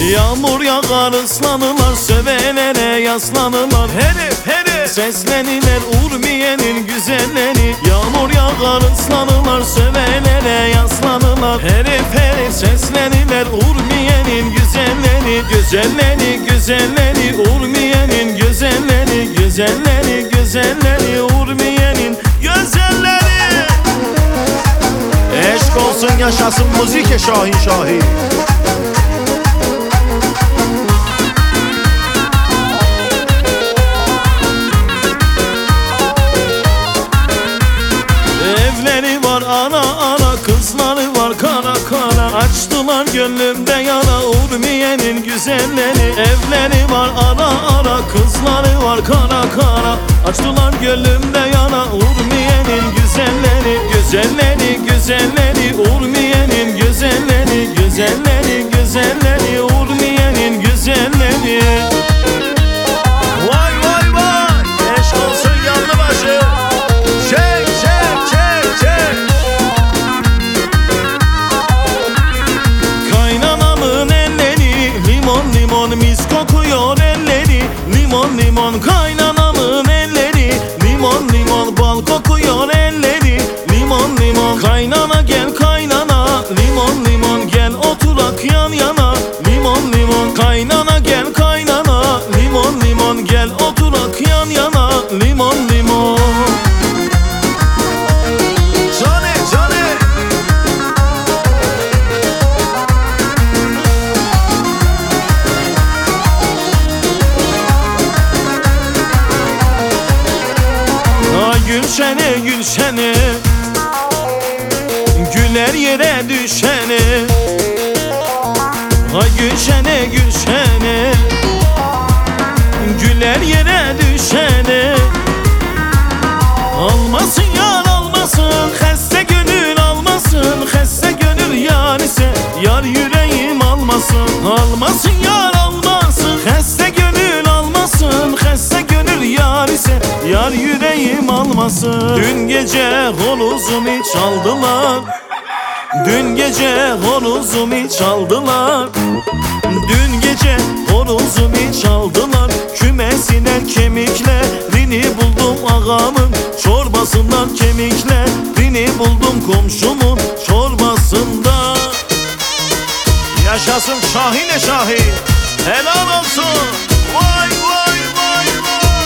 Yağmur yağar ıslanırlar, sövelere yaslanırlar. Herif herif seslenirler Urmiye'nin güzelleri. Yağmur yağar ıslanırlar, sövelere yaslanırlar. Herif herif seslenirler Urmiye'nin güzelleri. Güzelleri güzelleri Urmiye'nin güzelleri. Güzelleri güzelleri Urmiye'nin güzelleri. Eşk olsun yaşasın müzik Şahin Şahin. Evleri var ana ana, kızları var kara kara. Açtılar gönlümde yara Urmiye'nin güzelleri. Evleri var ana ana, kızları var kara kara. Açtılar gönlümde yara Urmiye'nin güzelleri. Güzelleri güzelleri Urmiye'nin güzelleri. Güzelleri güzelleri Urmiye'nin güzelleri. Vay vay vay, eşk olsun yanlı başı. Çek çek çek çek. Kaynanamın elleri limon limon mis kokuyor elleri. Limon limon kaynanamın elleri. Limon limon bal kokuyor elleri. Limon limon kaynana gel kaynana. Limon limon gel oturak yan yana. Limon limon kaynana gel kaynana. Limon limon gel oturak yan yana. Limon limon. Johnny Johnny. Ha gülşene gülşene, güler yere düşene. Ha gülşene gülşene, güler yere düşene. Almasın yar almasın, heste gönül almasın. Heste gönül yar ise yar yüreğim almasın. Almasın yar almasın, heste gönül almasın. Heste gönül yar ise yar yüreğim almasın. Dün gece horozumu çaldılar. Dün gece horozumu çaldılar. Dün gece horozumu çaldılar. Kümesinden kemiklerini buldum ağamın çorbasından. Kemiklerini buldum komşumun çorbasında. Yaşasın Şahin Şahin. Helal olsun. Vay vay vay vay.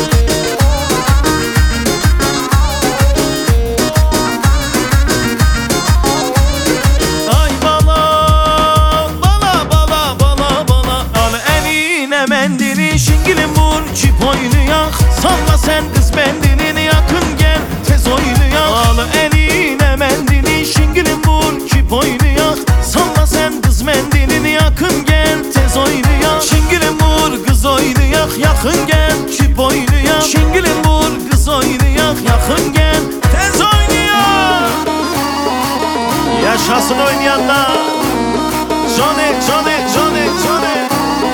Ay bala bala bala bala bala. Al eline mendili şingilim vur çip oynayak. Salla sen kız bendilini yakın gel tez oynayak. Al eline mendili şingilim vur çip oynayak. Salla sen kız mendilini yakın gel tez oynayak. Şingilim vur kız oynayak yakın gel çip oynayak. Şingilim vur kız oynayak yakın gel tez oynayak. Yaşasın oynayanlar. Johnny Johnny Johnny Johnny.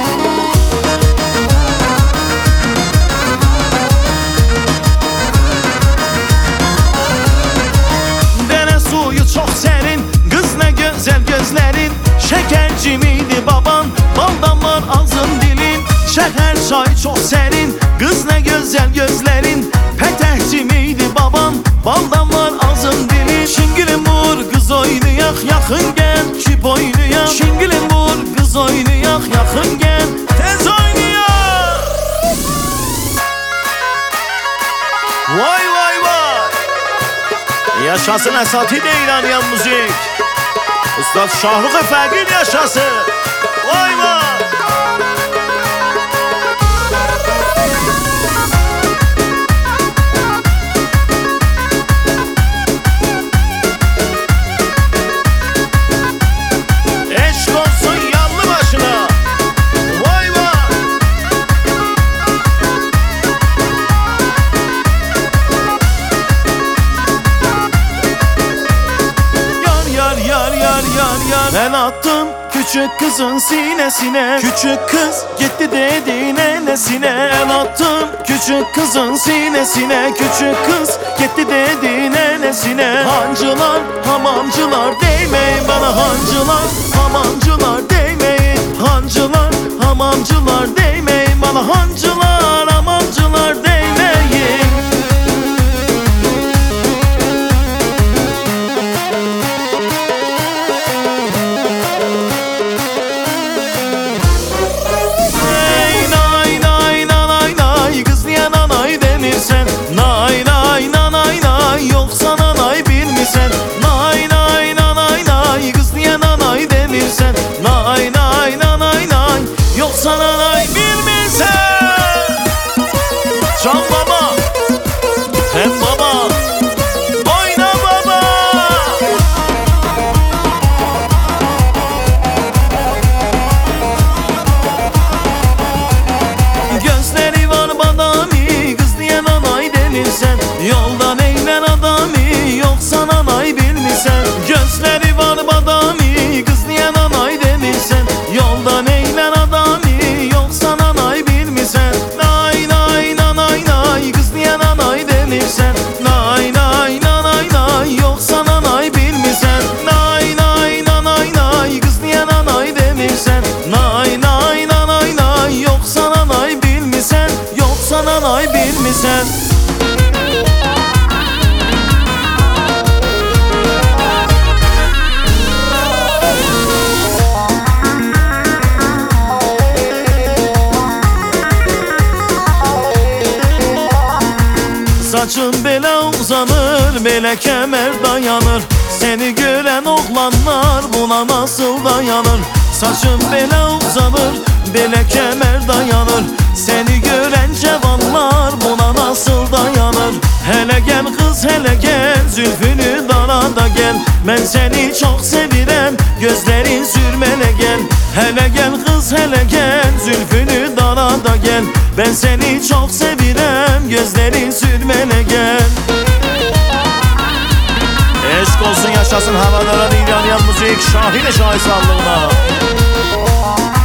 Dere suyu çok serin, kız ne güzel gözlerin. Şekerci miydi baban, baldan var ağzın dilin. Şeker çay çok serin, kız ne güzel gözlerin. Petehci miydi baban, baldan var ağzın dilin. Şingilim vur kız oynayak yakın gel çip oynayak. Şingilim vur kız oynayak yakın gel tez oynayak. Vay vay vay. Yaşasın esatiyle İranyan müzik. Üstad Şahrukh Efendi yaşasın. Vay vay. Eşk olsun yanlı başına. Vay vay. Yar yar yar yar yar yar. Ben attım küçük kızın sinesine. Küçük kız gitti dedi nenesine. Ben attım küçük kızın sinesine. Küçük kız gitti dedi nenesine. Hancılar hamamcılar değmeyin bana, hancılar hamamcılar değmeyin. Hancı hele kemer dayanır. Seni gören oğlanlar buna nasıl dayanır? Saçın belə uzanır, belə kemer dayanır. Seni gören cevanlar buna nasıl dayanır? Hele gel kız hele gel, zülfünü dara da gel. Ben seni çok sevirem, gözlerin sürmene gel. Hele gel kız hele gel, zülfünü dara da gel. Ben seni çok sevirem, gözlerin sürmene gel. Eşk olsun yaşasın havadara değil yanıyan müzik Şahin Şahi sallığına.